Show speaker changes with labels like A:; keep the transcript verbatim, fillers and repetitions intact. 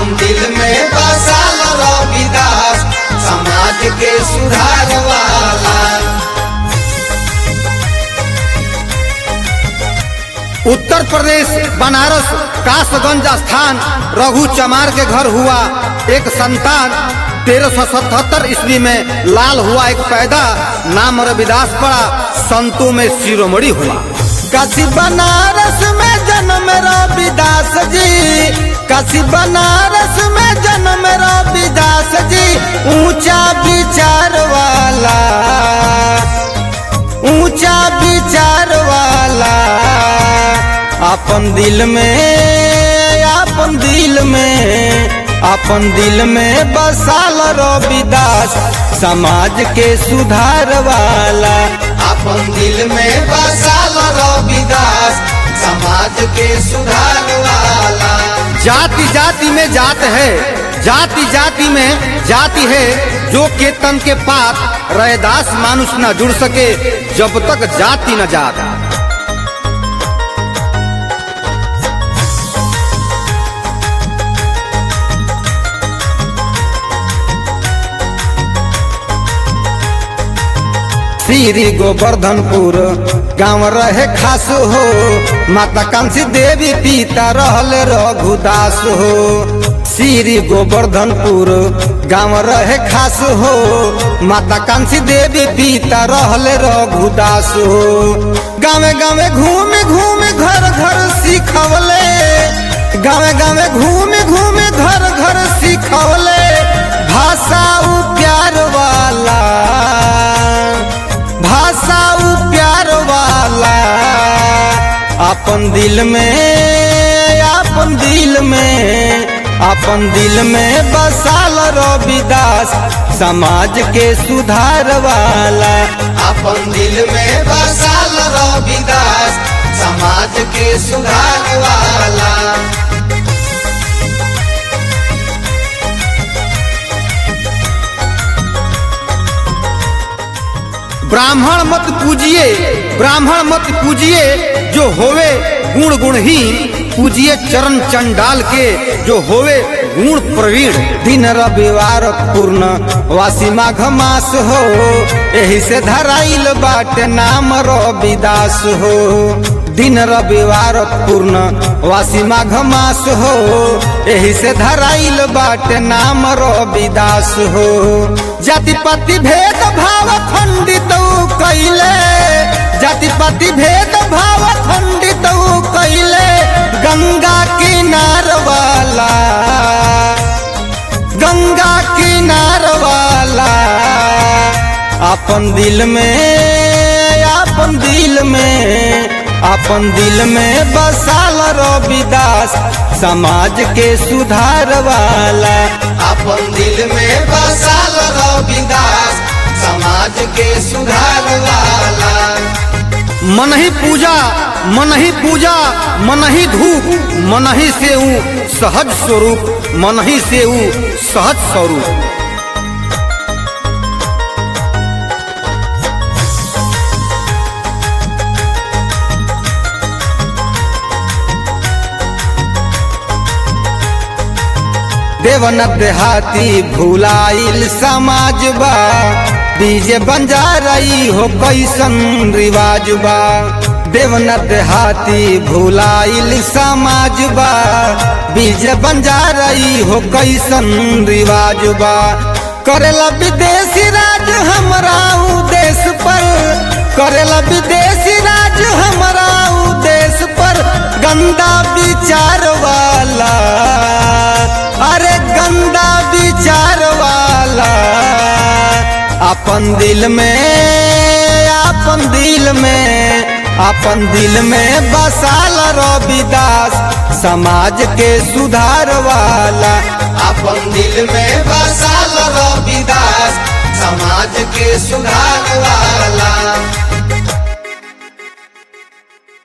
A: अपन दिल में बसाल रविदास समाज के सुधार वाला।
B: उत्तर प्रदेश बनारस कासगंज स्थान रघु चमार के घर हुआ एक संतान। तेरह सौ सतहत्तर ईस्वी में लाल हुआ एक पैदा, नाम रविदास पड़ा, संतों में शिरोमणि हुआ। काशी बनारस में जन्म रविदास जी, काशी बनारस में जन्म रविदास जी। ऊंचा विचार वाला, ऊंचा विचार वाला, अपन दिल में, अपन दिल में, अपन दिल में बसाल रविदास समाज के सुधार वाला।
A: अपन दिल में बसाल रविदास समाज के सुधार वाला।
B: जाति जाति में जात है, जाति जाति में जाति है, जो के तन के पात रैदास मानुष न जुड़ सके जब तक जाति न जात। श्री गोवर्धनपुर गाँव रहे खास हो, माता कांसी देवी पिता रहल रघुदास हो। श्री गोवर्धनपुर गाँव रहे खास हो, माता कांसी देवी पिता रहल रघुदास हो। गाँवे गाँवे घूम घूम घर घर सिखवले, गाँवे गाँवे घूम घूम घर घर सिखवले, भाषा उ प्यार वाला, भाषा उ प्यार वाला। अपन दिल में, अपन दिल में, अपन दिल में बसाल रविदास समाज के सुधार वाला।
A: अपन दिल में बसाल रविदास समाज के सुधार वाला।
B: ब्राह्मण मत पूजिए, ब्राह्मण मत पूजिए, जो होवे गुण गुणहीन, पूजिए चरण चंडाल के जो होवे गुण प्रवीण। दिन रविवार पूर्ण वासी माघ मास हो, यही से धराइल बाटे नाम रविदास हो। दिन रविवार पूर्ण वासी माघ मास हो, यही से धराइल बाटे नाम रविदास हो। जाति पाति भेद भाव खंडित कैले, जाति पाति भेद भाव खंडित कैले, गंगा किनार वाला, गंगा किनार वाला। अपन दिल में, अपन दिल में, अपन दिल में बसाल रविदास समाज के सुधार वाला।
A: अपन दिल में बसाल रविदास समाज के सुधार वाला।
B: मन ही पूजा, मन ही पूजा, मन ही धूप, मन ही सेऊ सहज स्वरूप, मन ही सेऊ सहज स्वरूप। देवन देहाती भुलाइल समाज बा, डीजे बंजारई हो कैसन रिवाज बा। देवन देहाती भुलाइल समाज बा, डीजे बंजारई हो कैसन रिवाज बा। करेला विदेशी राज हमरा उ देश पर, करेला विदेशी राज हमरा उ देश पर। गंदा विचार वाला, अरे गंदा विचार वाला। अपन दिल में, अपन दिल में, अपन दिल में बसाल रविदास समाज के सुधार वाला।
A: अपन दिल में बसाल रविदास समाज के सुधार वाला।